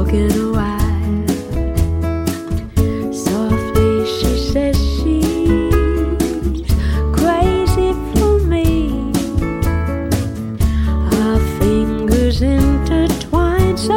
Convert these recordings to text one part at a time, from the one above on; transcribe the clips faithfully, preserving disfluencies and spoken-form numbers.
looking a while. Softly she says she's crazy for me. Our fingers intertwine so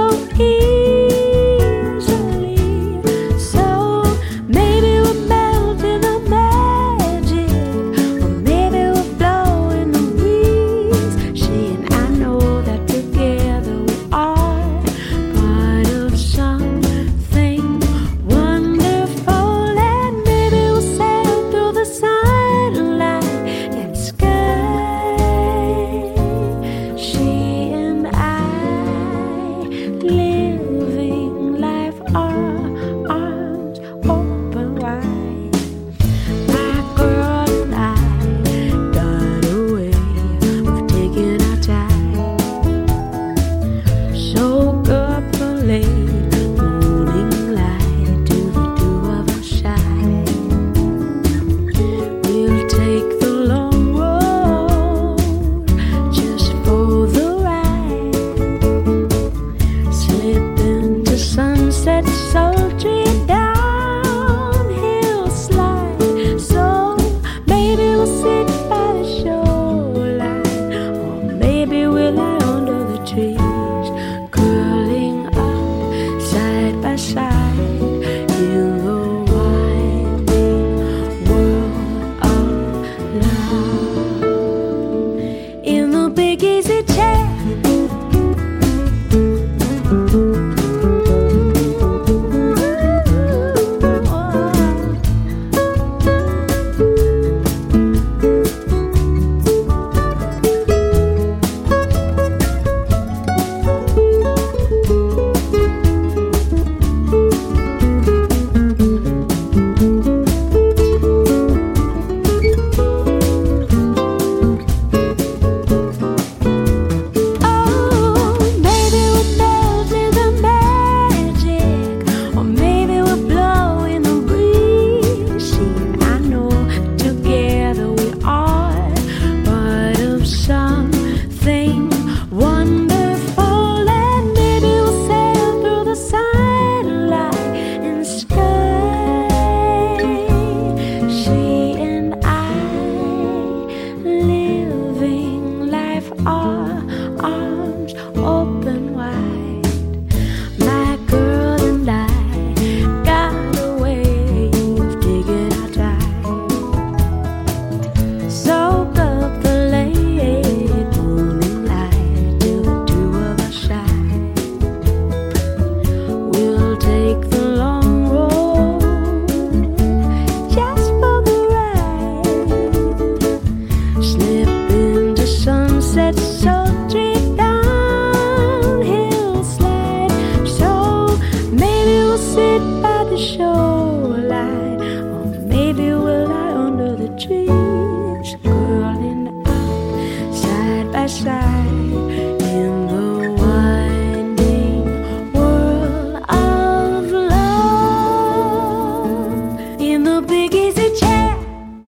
easily. So maybe we're melting the magic, or maybe we're blowing the breeze. She and I know that together we are part of something wonderful, and maybe we'll sail through the sunlight and sky. She and I living life, our arms open wide. My girl and I got a way of taking our time. Soak up the late morning light till the dew of our shine. We'll take the long road just for the ride. Slip into sunset, sultry downhill slide. So maybe we'll sit by the shoreline, or maybe we'll lie under the trees, curling up side by side in the winding world of love. In the big easy chair, wonderful, and maybe we'll sail through the sunlight and sky. She and I living life, our arms open wide. My girl and I got a way of taking our time. Soak up the late morning light till the dew of our shine. We'll take the long road just for the ride. Slip into sunset so